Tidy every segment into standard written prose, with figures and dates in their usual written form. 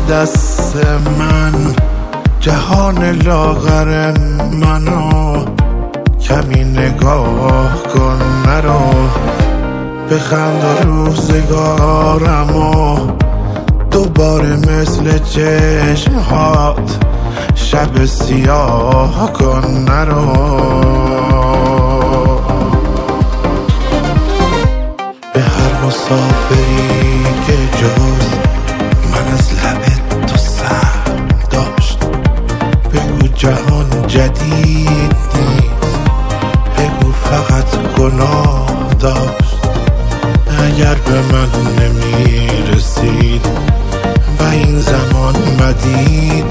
دست من جهان لاغر منو کمی نگاه کن مرا بخند و روزگارمو دوباره مثل چشمهات شب سیاه کن نرو به هر مسافری که جز من از لب تو سر داشت بگو جهان جدید نیست بگو فقط گناه داشت اگر به من نمیرسید و این زمان مدید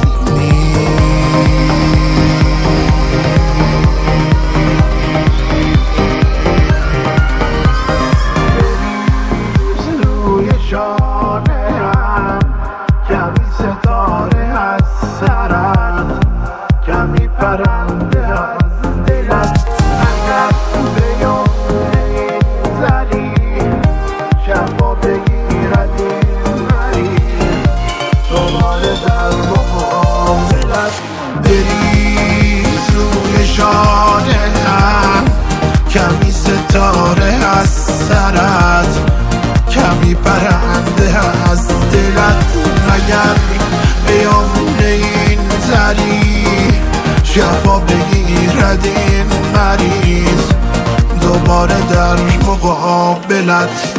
روی شانه‌ام کمی ستاره از سرت کمی پرنده از دلت اگر به یاد این زری شفا بگیرد این مریض دوباره در مقابلت بریز روی شانه‌ام کمی ستاره از سرت کمی پرنده از دلت اگر بیامون این زری شفا بگیرد این مریض دوباره در مقابلت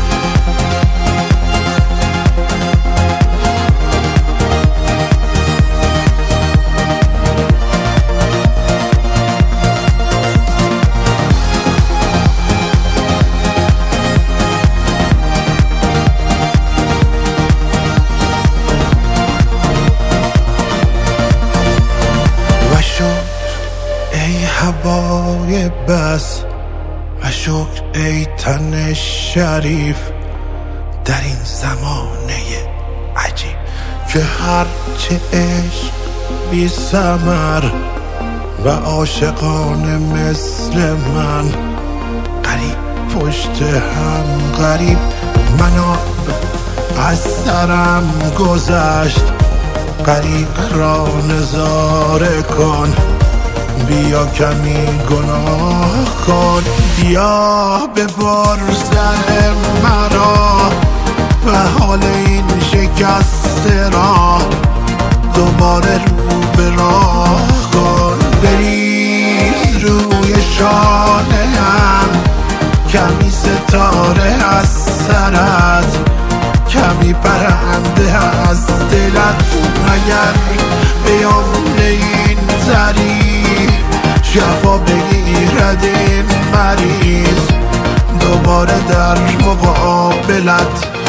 هوای بس و شکر ای تن شریف در این زمانه عجیب که هرچه عشق بی ثمر و عاشقانه مثل من غریب پشت هم غریب منو از سرم گذشت غریق را نظاره کن بیا کمی گناه کن بیا ببر سر مرا و حال این شکسته را دوباره رو به راه کن بریز روی شانه‌ام کمی ستاره از سرت کمی پرنده از دلت اگر بیامون این زری شفا بگیرد این مریض دوباره در مقابلت